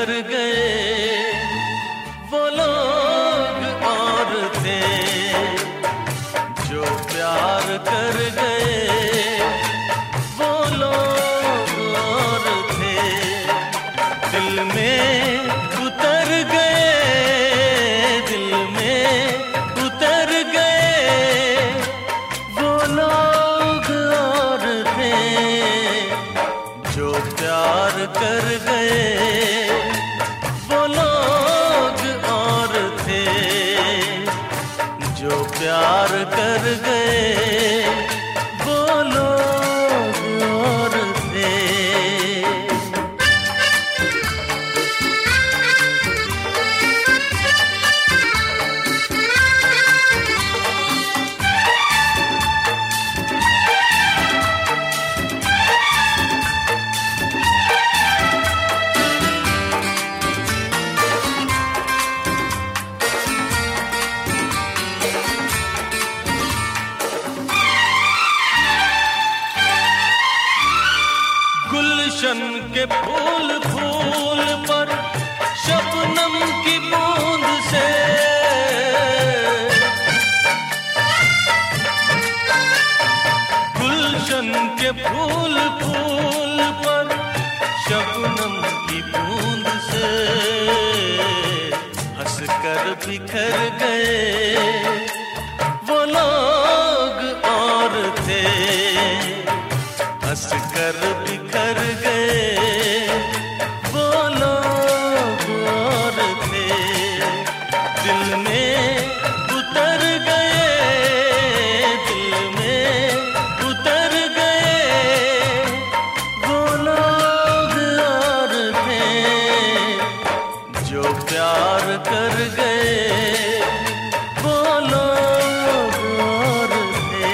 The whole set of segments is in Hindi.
कर गए वो लोग और थे, जो प्यार कर गए वो लोग और थे। दिल में उतर गए, दिल में उतर गए वो लोग और थे, जो प्यार कर गए वो लोग और थे, जो प्यार कर गए वो लोग और थे। गुलशन के फूल फूल पर शबनम की बूंद से, गुलशन के फूल फूल पर शबनम की बूंद से हंसकर बिखर गए वो लोग और थे, हंसकर बिखर गए वो लोग और थे। दिल में उतर गए, दिल में उतर गए वो लोग और थे, जो प्यार कर गए वो लोग और थे।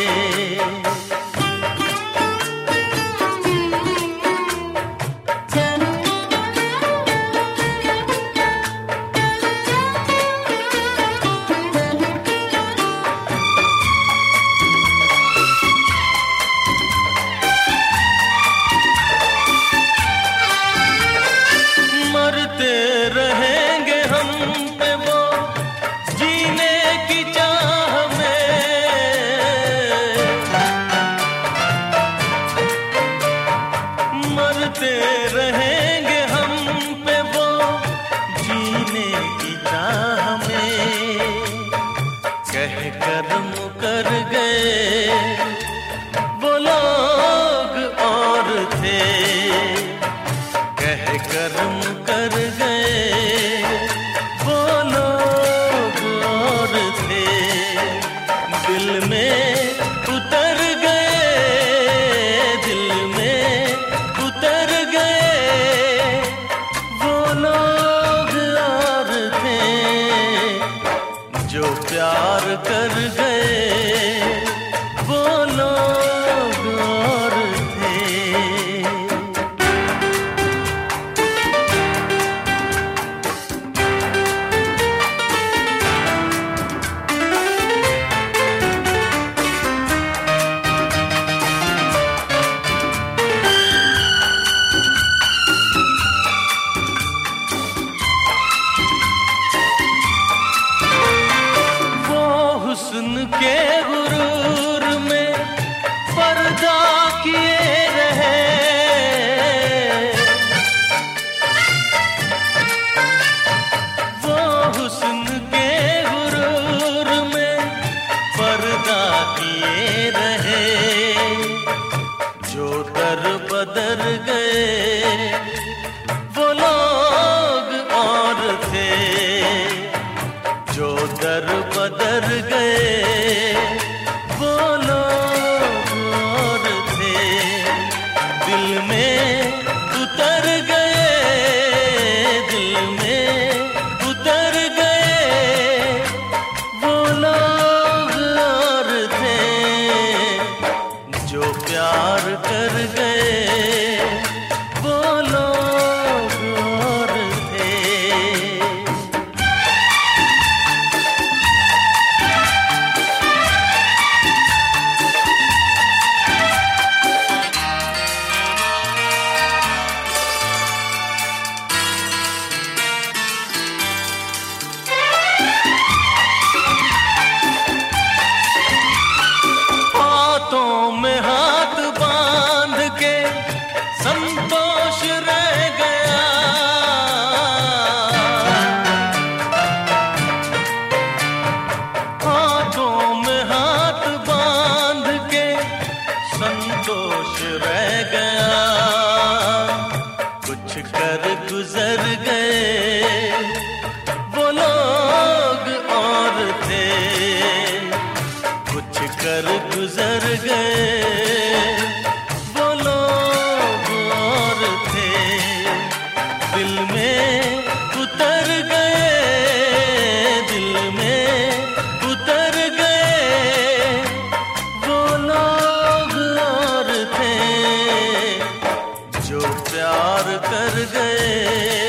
मरते रहेंगे हम पे वो जीने की चाह में, मरते रहेंगे हम पे वो जीने की चाह में। कह कर मुकर गए वो लोग और थे, कह कर मुकर गए वो लोग और थे। दिल में उतर गए, दिल में उतर गए वो लोग और थे, जो प्यार कर गए वो लोग और थे। हुस्न के गुरूर में पर्दा किए रहे, वो हुस्न के गुरूर में पर्दा किए रहे, जो दर बदर गए वो लोग और थे, जो दर बदर गए वो लोग और थे। दिल में उतर गए, दिल में उतर गए वो लोग और थे, जो प्यार कर गए वो लोग और थे। गुजर गए, वो लोग और थे, कुछ कर गुजर गए, वो लोग और थे, दिल में उतर गए, दिल में उतर गए, वो लोग और थे, जो प्यार कर गए।